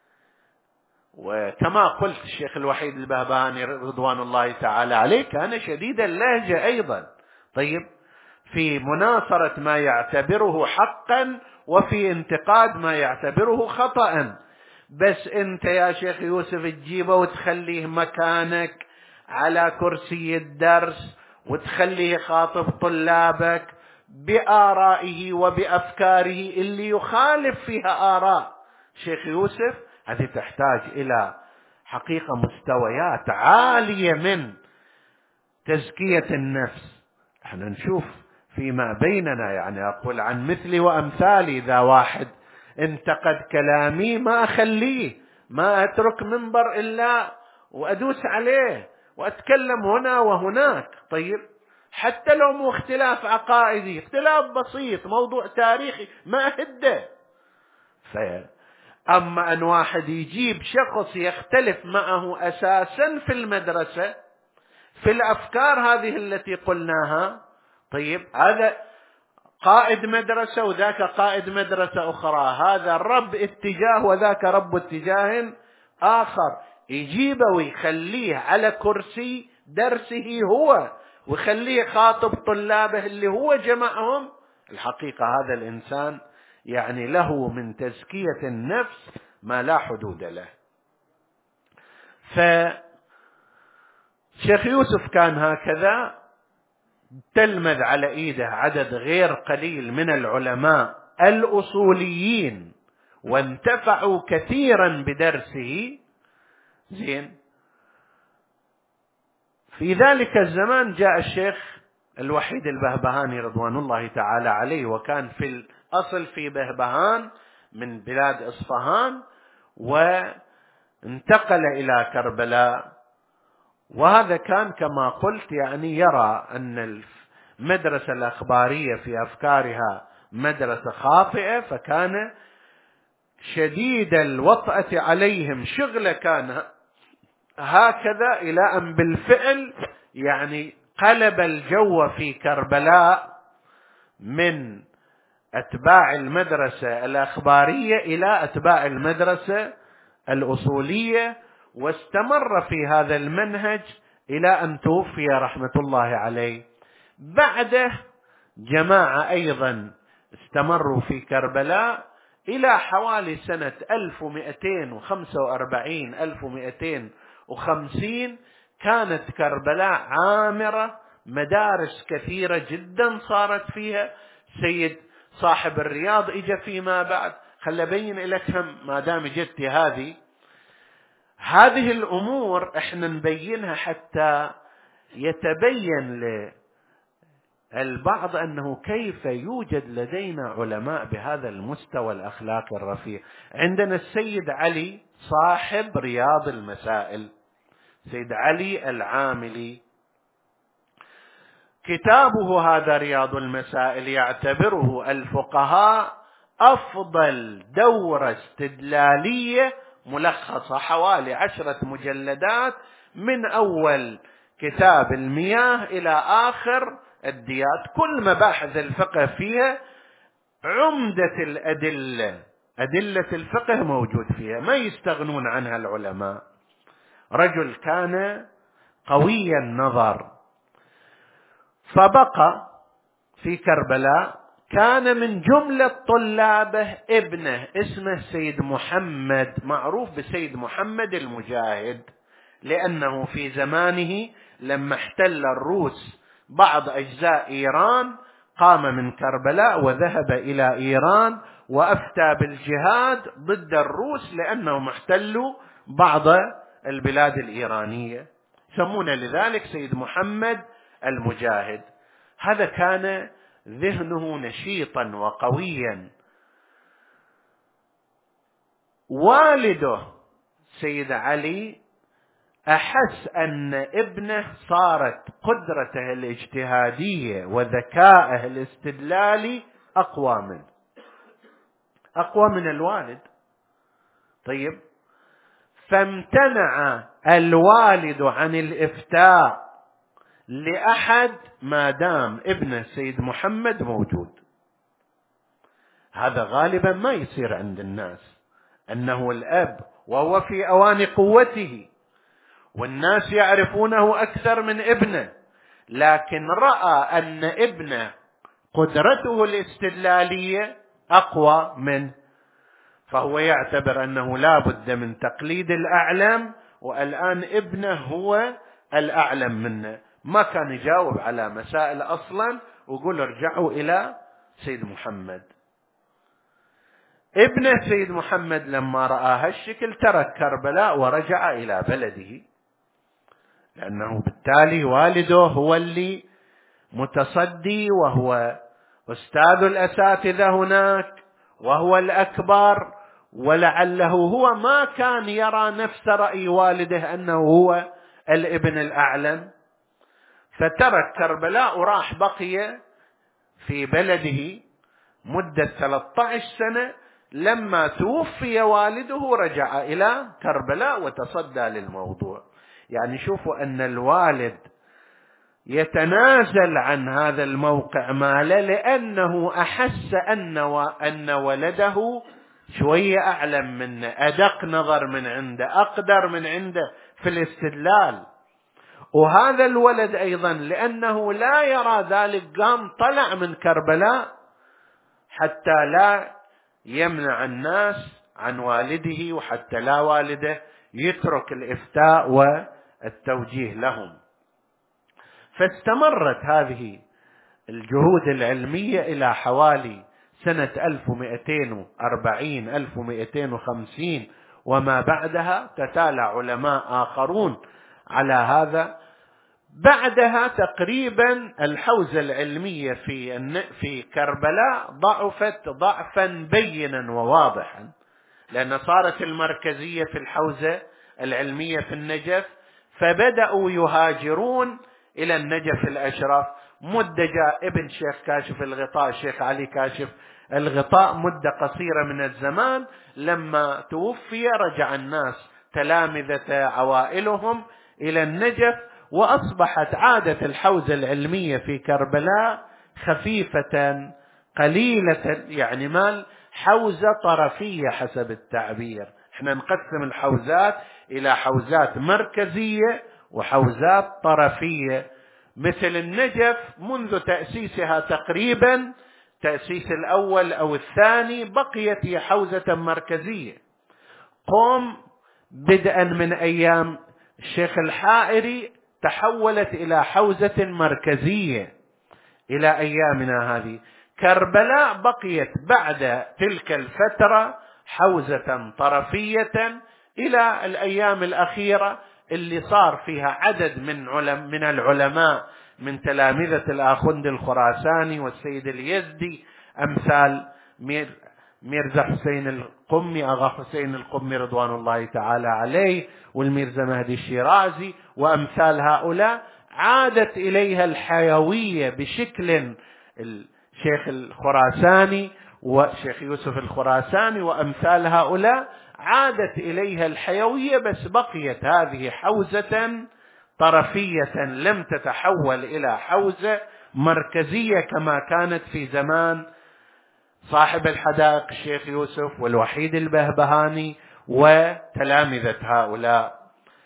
وكما قلت الشيخ الوحيد البهبهاني رضوان الله تعالى عليه كان شديد اللهجة أيضا. طيب، في مناصرة ما يعتبره حقا وفي انتقاد ما يعتبره خطأ. بس انت يا شيخ يوسف تجيبه وتخليه مكانك على كرسي الدرس وتخليه يخاطب طلابك بآرائه وبأفكاره اللي يخالف فيها آراء شيخ يوسف، هذه تحتاج إلى حقيقة مستويات عالية من تزكية النفس. احنا نشوف فيما بيننا، يعني أقول عن مثلي وأمثالي، إذا واحد انتقد كلامي ما أخليه، ما أترك منبر إلا وأدوس عليه وأتكلم هنا وهناك. طيب حتى لو مو اختلاف عقائدي، اختلاف بسيط، موضوع تاريخي، ما أهده. أما أن واحد يجيب شخص يختلف معه أساسا في المدرسة في الأفكار هذه التي قلناها، طيب هذا قائد مدرسة وذاك قائد مدرسة أخرى، هذا رب اتجاه وذاك رب اتجاه آخر، يجيبه ويخليه على كرسي درسه هو، ويخليه خاطب طلابه اللي هو جمعهم. الحقيقة هذا الإنسان يعني له من تزكية النفس ما لا حدود له. فشيخ يوسف كان هكذا، تلمذ على ايده عدد غير قليل من العلماء الأصوليين وانتفعوا كثيرا بدرسه. زين، في ذلك الزمان جاء الشيخ الوحيد البهبهاني رضوان الله تعالى عليه، وكان في الأصل في بهبهان من بلاد إصفهان، وانتقل إلى كربلاء. وهذا كان كما قلت يعني يرى أن المدرسة الأخبارية في أفكارها مدرسة خاطئة، فكان شديد الوطأة عليهم، شغله كان هكذا، إلى أن بالفعل يعني قلب الجو في كربلاء من أتباع المدرسة الأخبارية إلى أتباع المدرسة الأصولية، واستمر في هذا المنهج إلى أن توفي رحمة الله عليه. بعده جماعة أيضا استمروا في كربلاء إلى حوالي سنة 1245 1250 كانت كربلاء عامرة، مدارس كثيرة جدا صارت فيها. سيد صاحب الرياض إجا فيما بعد. خل أبين لك ما دام جدت هذه الأمور احنا نبينها حتى يتبين للبعض أنه كيف يوجد لدينا علماء بهذا المستوى الأخلاقي الرفيع. عندنا السيد علي صاحب رياض المسائل، سيد علي العاملي، كتابه هذا رياض المسائل يعتبره الفقهاء أفضل دورة استدلالية ملخصة، حوالي 10 مجلدات، من أول كتاب المياه إلى آخر الديات، كل مباحث الفقه فيها، عمدة الأدلة، أدلة الفقه موجود فيها، ما يستغنون عنها العلماء. رجل كان قوي النظر، فبقى في كربلاء. كان من جملة طلابه ابنه اسمه سيد محمد، معروف بسيد محمد المجاهد، لأنه في زمانه لما احتل الروس بعض أجزاء إيران قام من كربلاء وذهب إلى إيران وأفتى بالجهاد ضد الروس لأنهم احتلوا بعض البلاد الإيرانية، يسمون لذلك سيد محمد المجاهد. هذا كان ذهنه نشيطا وقويا. والده سيد علي أحس أن ابنه صارت قدرته الاجتهادية وذكائه الاستدلالي أقوى من الوالد. طيب، فامتنع الوالد عن الإفتاء لأحد ما دام ابن سيد محمد موجود. هذا غالبا ما يصير عند الناس، أنه الأب وهو في أوان قوته والناس يعرفونه أكثر من ابنه، لكن رأى أن ابنه قدرته الاستدلالية أقوى منه، فهو يعتبر أنه لا بد من تقليد الأعلم، والآن ابنه هو الأعلم منه. ما كان يجاوب على مسائل أصلا، ويقول ارجعوا إلى سيد محمد. ابن سيد محمد لما رأى هالشكل ترك كربلاء ورجع إلى بلده، لأنه بالتالي والده هو اللي متصدي، وهو أستاذ الأساتذة هناك، وهو الأكبر، ولعله هو ما كان يرى نفس رأي والده أنه هو الابن الأعلم، فترك كربلاء وراح بقي في بلده مدة 13 سنة. لما توفي والده رجع إلى كربلاء وتصدى للموضوع. يعني شوفوا أن الوالد يتنازل عن هذا الموقع ماله لأنه أحس أن ولده شوية أعلم منه، أدق نظر من عنده، أقدر من عنده في الاستدلال. وهذا الولد أيضا لأنه لا يرى ذلك قام طلع من كربلاء حتى لا يمنع الناس عن والده، وحتى لا والده يترك الإفتاء والتوجيه لهم. فاستمرت هذه الجهود العلمية إلى حوالي سنة 1240 1250 وما بعدها. تتالى علماء آخرون على هذا. بعدها تقريبا الحوزة العلمية في كربلاء ضعفت ضعفا بينا وواضحا، لأن صارت المركزية في الحوزة العلمية في النجف، فبدأوا يهاجرون إلى النجف الأشرف. مدة جاء ابن شيخ كاشف الغطاء، الشيخ علي كاشف الغطاء، مدة قصيرة من الزمان. لما توفي رجع الناس تلامذة عوائلهم إلى النجف، وأصبحت عادة الحوزة العلمية في كربلاء خفيفة قليلة، يعني مال حوزة طرفية حسب التعبير. احنا نقسم الحوزات إلى حوزات مركزية وحوزات طرفية. مثل النجف منذ تأسيسها تقريبا تأسيس الأول أو الثاني بقيت هي حوزة مركزية. قم بدءا من أيام الشيخ الحائري تحولت إلى حوزة مركزية إلى أيامنا هذه. كربلاء بقيت بعد تلك الفترة حوزة طرفية إلى الأيام الأخيرة اللي صار فيها عدد من العلماء من تلامذة الآخوند الخراساني والسيد اليزدي، أمثال ميرزا حسين القمي، أغا حسين القمي رضوان الله تعالى عليه، والميرزا مهدي الشيرازي وأمثال هؤلاء. عادت إليها الحيوية بشكل الشيخ الخراساني والشيخ يوسف الخراساني وأمثال هؤلاء، عادت إليها الحيوية، بس بقيت هذه حوزة طرفية لم تتحول إلى حوزة مركزية كما كانت في زمان صاحب الحدائق الشيخ يوسف والوحيد البهبهاني وتلامذة هؤلاء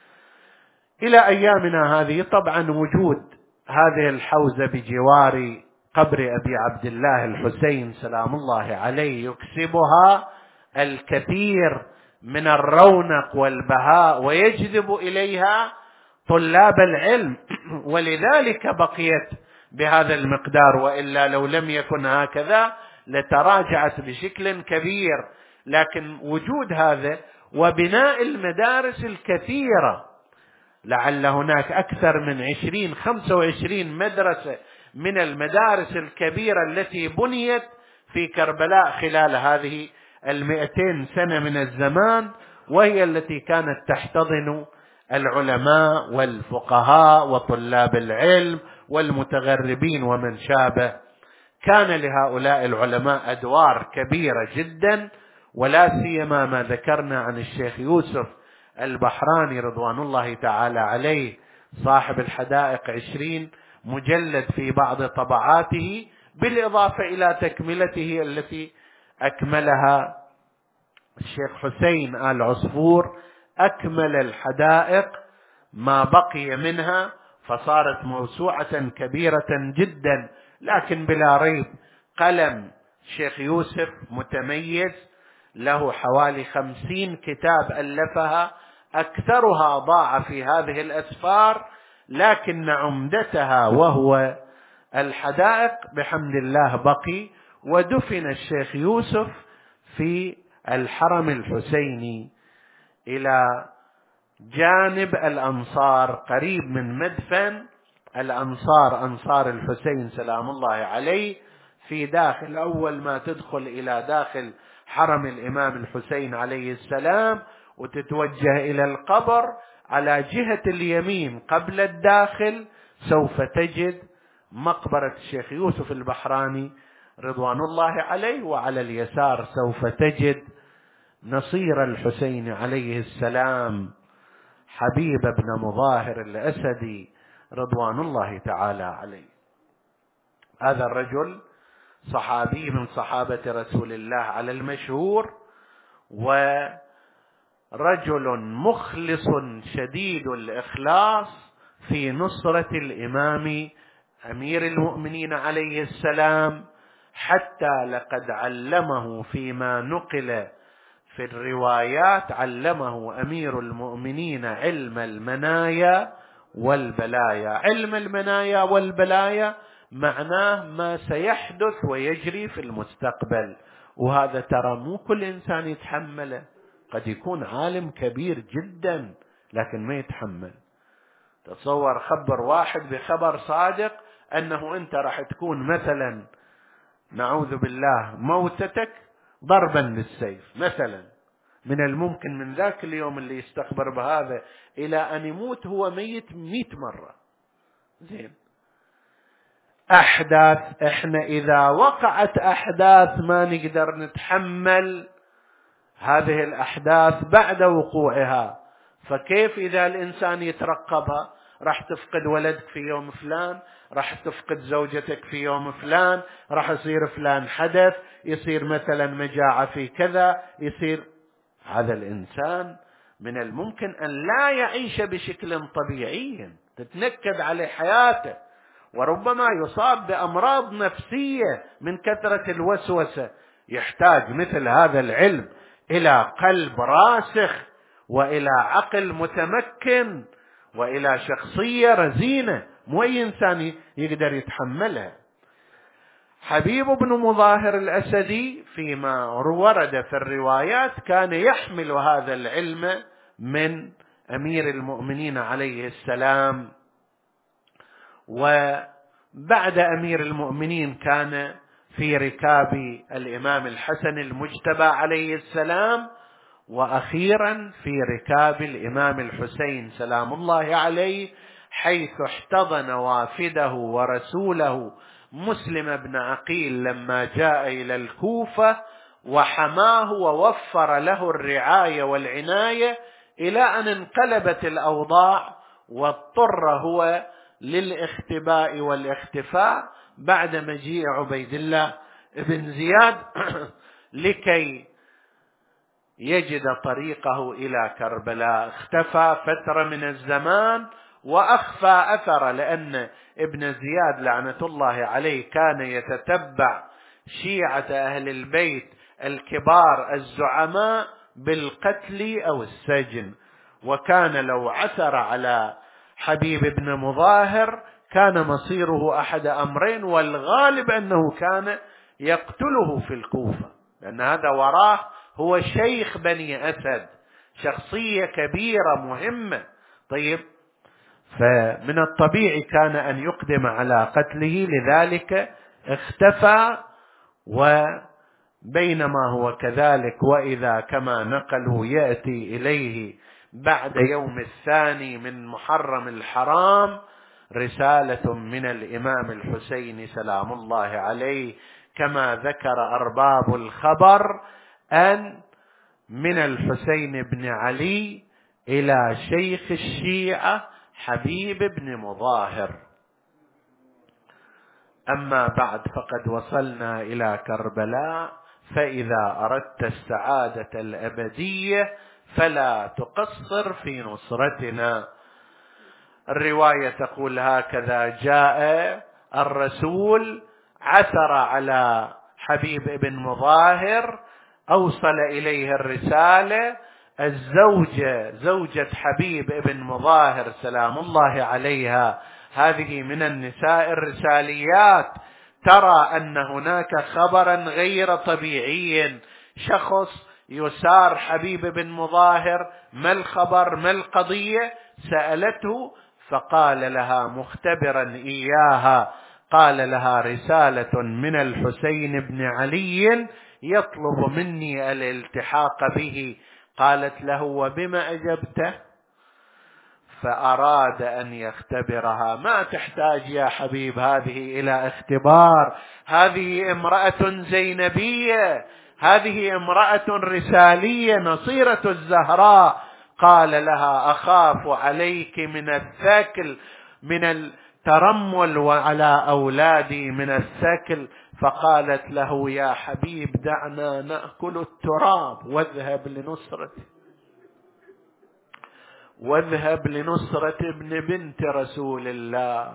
إلى أيامنا هذه. طبعا وجود هذه الحوزة بجوار قبر أبي عبد الله الحسين سلام الله عليه يكسبها الكثير من الرونق والبهاء ويجذب إليها طلاب العلم، ولذلك بقيت بهذا المقدار، وإلا لو لم يكن هكذا لتراجعت بشكل كبير. لكن وجود هذا وبناء المدارس الكثيرة، لعل هناك أكثر من 20-25 مدرسة من المدارس الكبيرة التي بنيت في كربلاء خلال هذه 200 سنة من الزمان، وهي التي كانت تحتضن العلماء والفقهاء وطلاب العلم والمتغربين ومن شابه. كان لهؤلاء العلماء أدوار كبيرة جدا، ولا سيما ما ذكرنا عن الشيخ يوسف البحراني رضوان الله تعالى عليه صاحب الحدائق 20 مجلد في بعض طبعاته، بالإضافة إلى تكملته التي أكملها الشيخ حسين آل عصفور، أكمل الحدائق ما بقي منها فصارت موسوعة كبيرة جدا. لكن بلا ريب قلم الشيخ يوسف متميز، له حوالي 50 كتاب ألفها، أكثرها ضاع في هذه الأسفار، لكن عمدتها وهو الحدائق بحمد الله بقي، ودفن الشيخ يوسف في الحرم الحسيني إلى جانب الأنصار، قريب من مدفن الأنصار، أنصار الحسين سلام الله عليه، في داخل، أول ما تدخل إلى داخل حرم الإمام الحسين عليه السلام وتتوجه إلى القبر، على جهة اليمين قبل الداخل سوف تجد مقبرة الشيخ يوسف البحراني رضوان الله عليه، وعلى اليسار سوف تجد نصير الحسين عليه السلام حبيب بن مظاهر الأسدي رضوان الله تعالى عليه. هذا الرجل صحابي من صحابة رسول الله على المشهور، ورجل مخلص شديد الإخلاص في نصرة الإمام أمير المؤمنين عليه السلام، حتى لقد علمه فيما نقل في الروايات، علمه أمير المؤمنين علم المنايا والبلايا. علم المنايا والبلايا معناه ما سيحدث ويجري في المستقبل، وهذا ترى مو كل إنسان يتحمله، قد يكون عالم كبير جدا لكن ما يتحمل. تصور خبر واحد بخبر صادق أنه أنت راح تكون مثلا نعوذ بالله موتتك ضربا بالسيف مثلا، من الممكن من ذاك اليوم اللي يستخبر بهذا إلى أن يموت هو ميت 100 مرة. زين، أحداث، إحنا إذا وقعت أحداث ما نقدر نتحمل هذه الأحداث بعد وقوعها، فكيف إذا الإنسان يترقبها؟ راح تفقد ولدك في يوم فلان، راح تفقد زوجتك في يوم فلان، راح يصير فلان حدث، يصير مثلا مجاعة في كذا، يصير. هذا الإنسان من الممكن أن لا يعيش بشكل طبيعي، تتنكد عليه حياته، وربما يصاب بأمراض نفسية من كثرة الوسوسة. يحتاج مثل هذا العلم إلى قلب راسخ، وإلى عقل متمكن، وإلى شخصية رزينة، مو أي إنسان يقدر يتحملها. حبيب بن مظاهر الأسدي فيما ورد في الروايات كان يحمل هذا العلم من أمير المؤمنين عليه السلام، وبعد أمير المؤمنين كان في ركاب الإمام الحسن المجتبى عليه السلام، وأخيرا في ركاب الإمام الحسين سلام الله عليه، حيث احتضن وافده ورسوله مسلم بن عقيل لما جاء إلى الكوفة، وحماه ووفر له الرعاية والعناية، إلى أن انقلبت الأوضاع واضطر هو للاختباء والاختفاء بعد مجيء عبيد الله بن زياد لكي يجد طريقه إلى كربلاء. اختفى فترة من الزمان وأخفى أثر، لأن ابن زياد لعنة الله عليه كان يتتبع شيعة أهل البيت الكبار الزعماء بالقتل أو السجن، وكان لو عثر على حبيب بن مظاهر كان مصيره أحد أمرين، والغالب أنه كان يقتله في الكوفة، لأن هذا وراه هو شيخ بني أسد، شخصية كبيرة مهمة. طيب، فمن الطبيعي كان أن يقدم على قتله، لذلك اختفى. وبينما هو كذلك، وإذا كما نقلوا يأتي إليه بعد يوم الثاني من محرم الحرام رسالة من الإمام الحسين سلام الله عليه، كما ذكر أرباب الخبر، أن من الحسين بن علي إلى شيخ الشيعة حبيب بن مظاهر. أما بعد، فقد وصلنا إلى كربلاء، فإذا أردت السعادة الأبدية فلا تقصر في نصرتنا. الرواية تقول هكذا: جاء الرسول، عثر على حبيب بن مظاهر، أوصل إليه الرسالة، الزوجة زوجة حبيب ابن مظاهر سلام الله عليها، هذه من النساء الرساليات، ترى أن هناك خبرا غير طبيعي، شخص يسار حبيب بن مظاهر، ما الخبر ما القضية؟ سألته فقال لها مختبرا إياها، قال لها رسالة من الحسين بن علي يطلب مني الالتحاق به. قالت له وبما أجبته؟ فأراد أن يختبرها. ما تحتاج يا حبيب هذه إلى اختبار، هذه امرأة زينبية، هذه امرأة رسالية نصيرة الزهراء. قال لها أخاف عليك من الثكل، من الترمل، وعلى أولادي من الثكل. فقالت له يا حبيب دعنا نأكل التراب واذهب لنصرة ابن بنت رسول الله.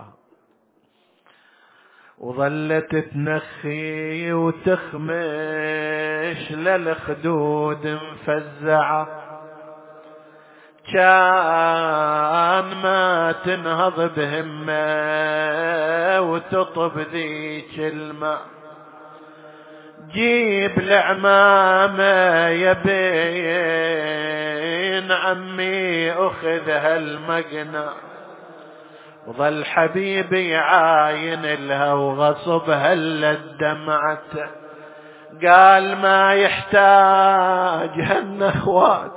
وظلت تنخي وتخمش للخدود مفزعة، كان ما تنهض بهمة وتطب ذيك الماء. جيب العمامة يبين عمي أخذها المقنع. وظل حبيبي يعاين لها وغصبها للدمعة. قال ما يحتاج هالنخوات،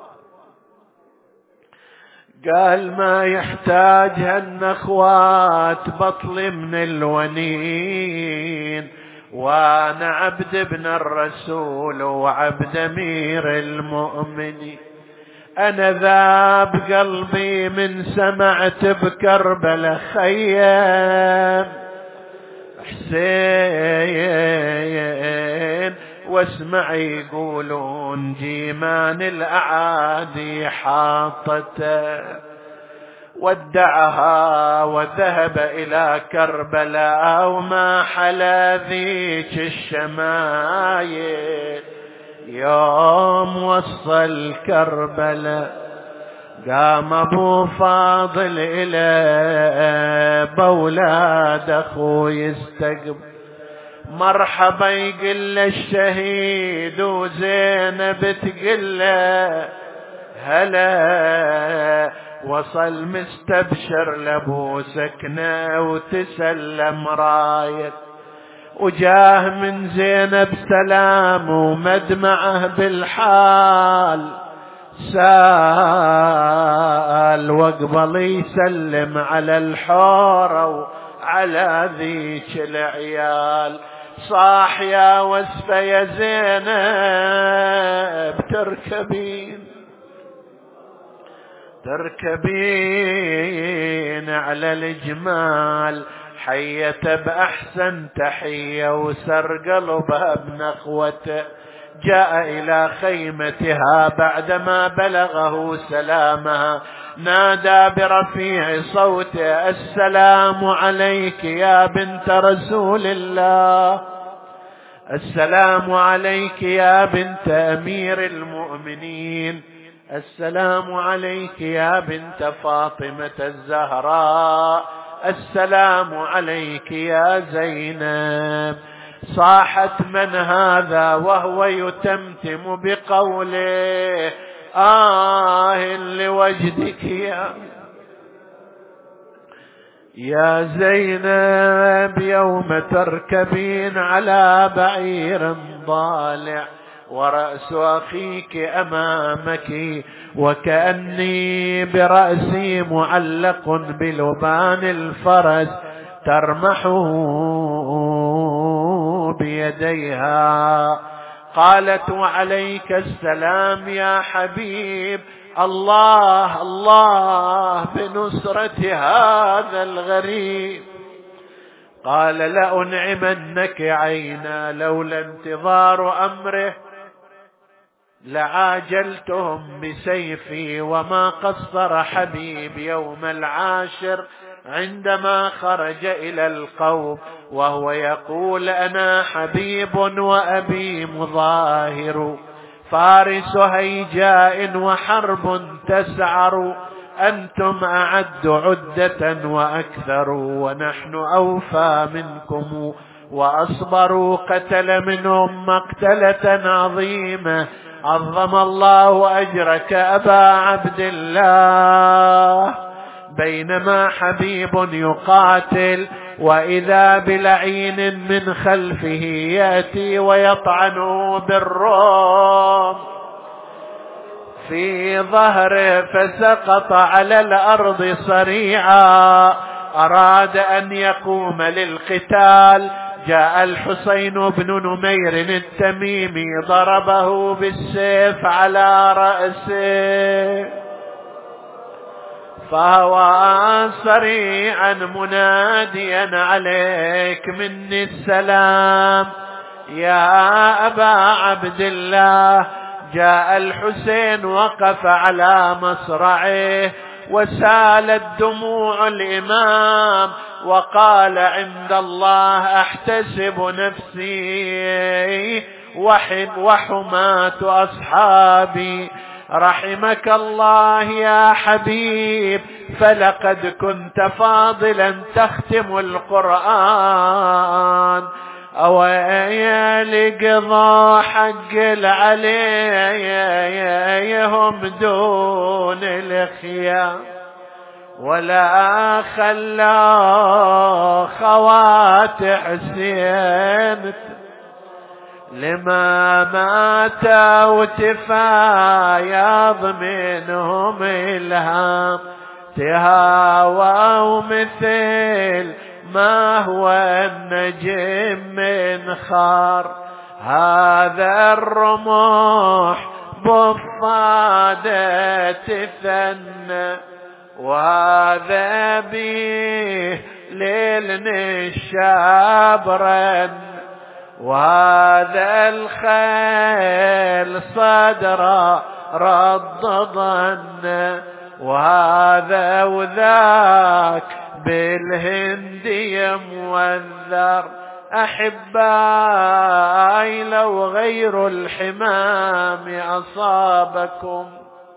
قال ما يحتاج هالنخوات بطل من الونين، وانا عبد ابن الرسول وعبد امير المؤمنين. انا ذاب قلبي من سمعت بكربلاء خيام حسين، واسمع يقولون جيمان الاعادي حاطته. ودعها وذهب إلى كربلاء، وما حلا ذيك الشمايل. يوم وصل كربلاء قام أبو فاضل إلى بولاد أخو يستقبل. مرحبا يقل الشهيد، وزينب تقل هلا. وصل مستبشر لابو سكنة وتسلم راية، وجاه من زينب سلام ومدمعه بالحال. سال وقبل يسلم على الحورة وعلى ذيك العيال. صاح يا وسفة يا زينب تركبين على الجمال، حية بأحسن تحية وسر قلبها بنخوته. جاء إلى خيمتها بعدما بلغه سلامها، نادى برفيع صوته السلام عليك يا بنت رسول الله، السلام عليك يا بنت أمير المؤمنين، السلام عليك يا بنت فاطمة الزهراء، السلام عليك يا زينب. صاحت من هذا وهو يتمتم بقوله لوجدك يا زينب يوم تركبين على بعير ضالع، ورأس أخيك أمامك، وكأني برأسي معلق بلبان الفرس ترمحه بيديها. قالت وعليك السلام يا حبيب، الله الله بنصرة هذا الغريب. قال لأنعمنك عينا، لولا انتظار أمره لعاجلتهم بسيفي. وما قصر حبيب يوم العاشر عندما خرج إلى القوم وهو يقول أنا حبيب وأبي مظاهر، فارس هيجاء وحرب تسعر، أنتم أعد عدة وأكثر، ونحن أوفى منكم وأصبروا. قتل منهم مقتلة عظيمة، عظم الله أجرك أبا عبد الله. بينما حبيب يقاتل، وإذا بلعين من خلفه يأتي ويطعنه بالرمح في ظهره، فسقط على الأرض صريعا. أراد أن يقوم للقتال، جاء الحسين بن نمير التميمي ضربه بالسيف على رأسه، فهوى صريعا مناديا عليك مني السلام يا أبا عبد الله. جاء الحسين وقف على مصرعه وسالت دموع الإمام، وقال عند الله أحتسب نفسي وحماة أصحابي. رحمك الله يا حبيب، فلقد كنت فاضلا تختم القرآن، أو لقضاء حق عليهم دون الخيام، ولا خلى خوات حسين لما مات وتفايض منهم الهام، تهاووا مثل ما هو النجم من خار. هذا الرمح بفادة تثنى، وهذا به ليل الشاب رن، وهذا الخيل صدر ردضن، وهذا وذاك بالهندي موذر. أحبائي لو غير الحمام أصابكم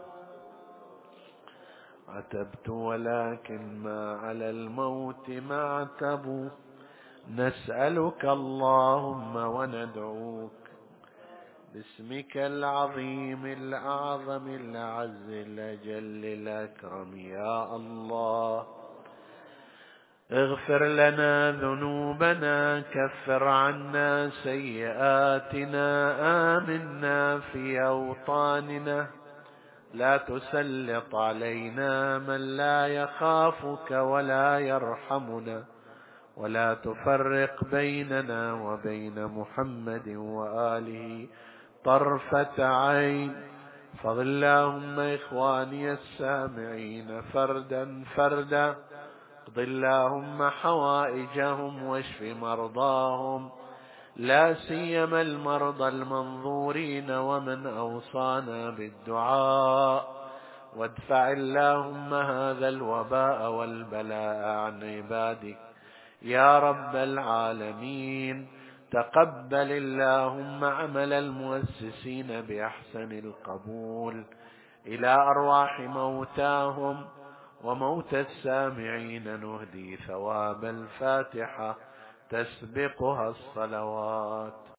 عتبت، ولكن ما على الموت معتب. نسألك اللهم وندعوك باسمك العظيم الأعظم الأعز الأجل الأكرم يا الله، اغفر لنا ذنوبنا، كفر عنا سيئاتنا، آمنا في أوطاننا، لا تسلط علينا من لا يخافك ولا يرحمنا، ولا تفرق بيننا وبين محمد وآله طرفة عين. فضل اللهم إخواني السامعين فردا فردا، اقض اللهم حوائجهم واشف مرضاهم، لا سيما المرضى المنظورين ومن أوصانا بالدعاء، وادفع اللهم هذا الوباء والبلاء عن عبادك يا رب العالمين. تقبل اللهم عمل المؤسسين بأحسن القبول، إلى أرواح موتاهم وموتى السامعين نهدي ثواب الفاتحة تسبقها الصلوات.